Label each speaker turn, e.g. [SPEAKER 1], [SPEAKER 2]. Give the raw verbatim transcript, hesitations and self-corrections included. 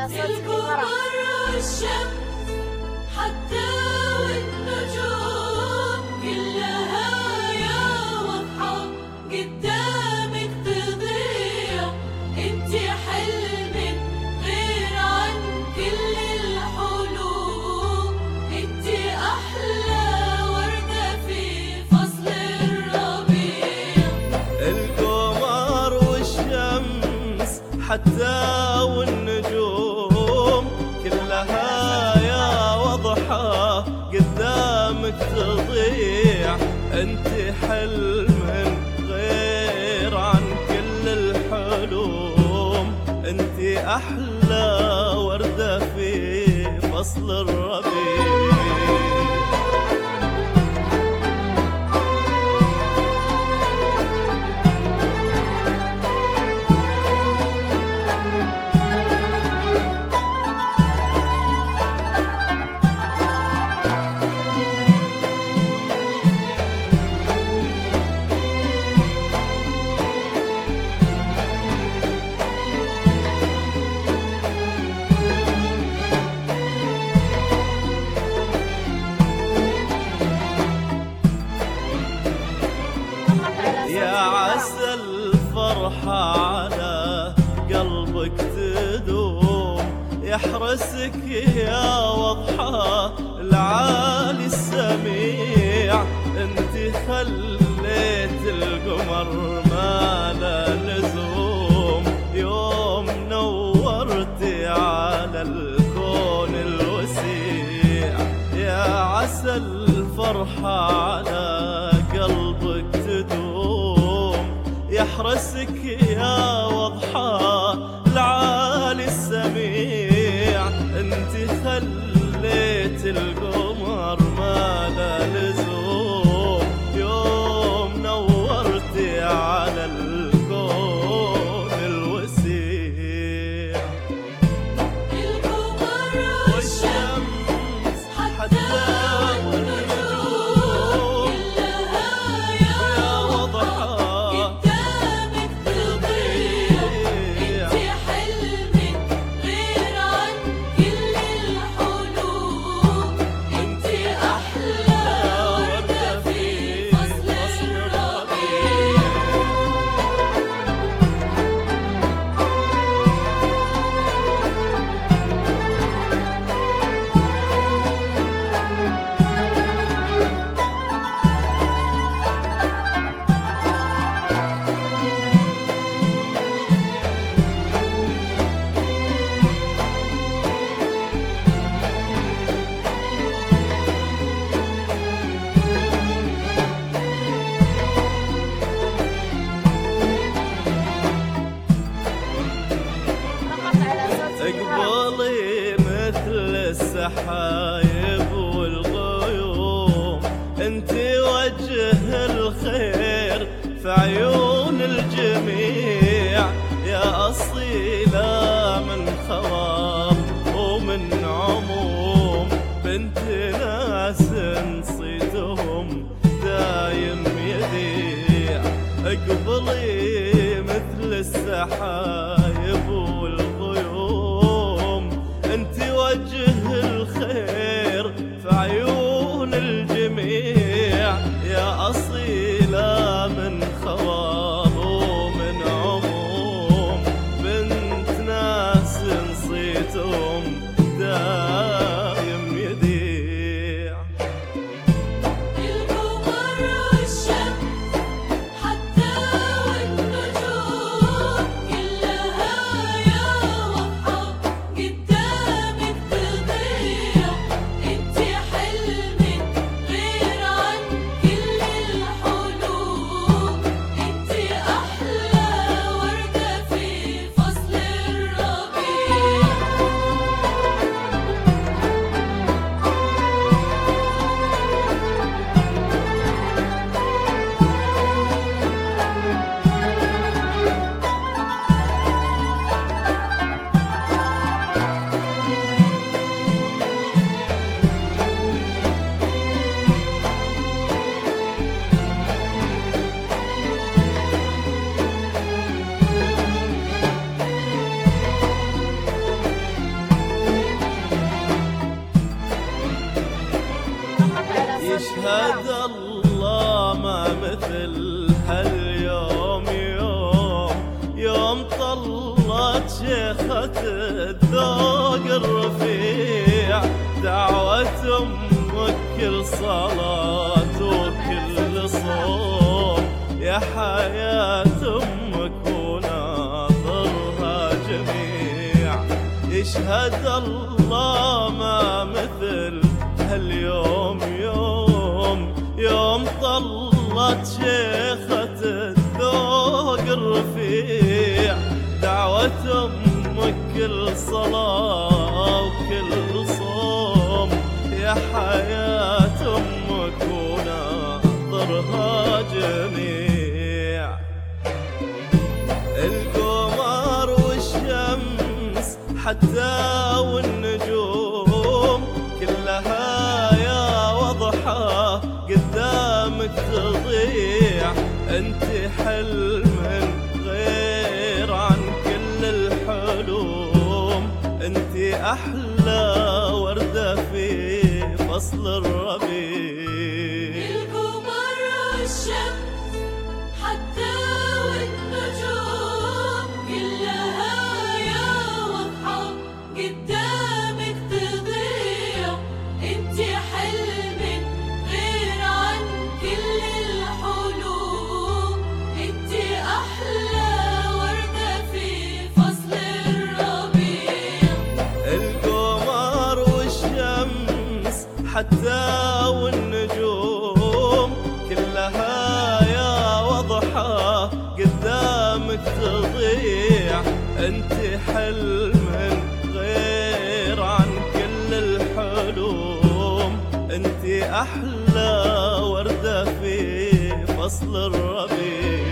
[SPEAKER 1] على صوت
[SPEAKER 2] القمر والشمس حتى والنجوم كلها يا واضحة قدامك تضيع. انت حلمك غير عن كل الحلوم. انت احلى وردة في فصل الربيع.
[SPEAKER 3] القمر والشمس حتى والنجوم كلها يا واضحة قدامك تضيع. انت حلم غير عن كل الحلوم. انت احلى وردة في فصل الربيع. يا عسى الفرحة على قلبك تدوم. يحرسك يا وضحى العالي السميع. انت خليت القمر ما له لزوم. يوم نورتي على الكون الوسيع. يا عسى الفرحة على قلبك تدوم. يحرسك يا وضحى العالي السميع. انت خليت القمر ما له لزوم. يوم نورتي على الكون الوسيع.
[SPEAKER 2] القمر والشمس حتى والنجوم كلها يا واضحة قدامك تضيع. انت حلمك غير عن كل الحلوم. انت احلى وردة في فصل الربيع.
[SPEAKER 1] فقط على صوت
[SPEAKER 3] اقبلي مثل السحايب والغيوم. انت وجه الخير في عيون الجميع. يا اصيلة من خواب ومن عموم. بنت ناس صيتهم دايم يذيع. اقبلي مثل السحايب والغيوم. انت وجه الخير في عيون الجميع. يا اصيلة من خواب ومن عموم. بنت ناس صيتهم دايم يذيع.
[SPEAKER 2] القمر والشمس حتى والنجوم كلها
[SPEAKER 3] مثل هاليوم يوم يوم طلت شيخة الذوق الرفيع دعوة أمك كل صلاة وكل صوم يا حياة أمك وناظرها جميع يشهد الله ما مثل هاليوم يوم يوم طلت شيخة الذوق الرفيع دعوة أمك كل صلاة وكل صوم يا حياة أمك وناظرها جميع القمر والشمس حتى والنجوم كلها يا وضحى قدامك تضيع انت حلم غير عن كل الحلوم انت احلى وردة في فصل الربيع
[SPEAKER 2] القمر والشمس حتى والنجوم كلها يا وضحى قدامك تضيع انت حلم غير عن كل الحلوم انت احلى وردة في فصل الربيع
[SPEAKER 3] القمر والشمس حتى والنجوم كلها يا وضحى قدامك تضيع انت حلم غير عن كل الحلوم انت احلى وردة في فصل الربيع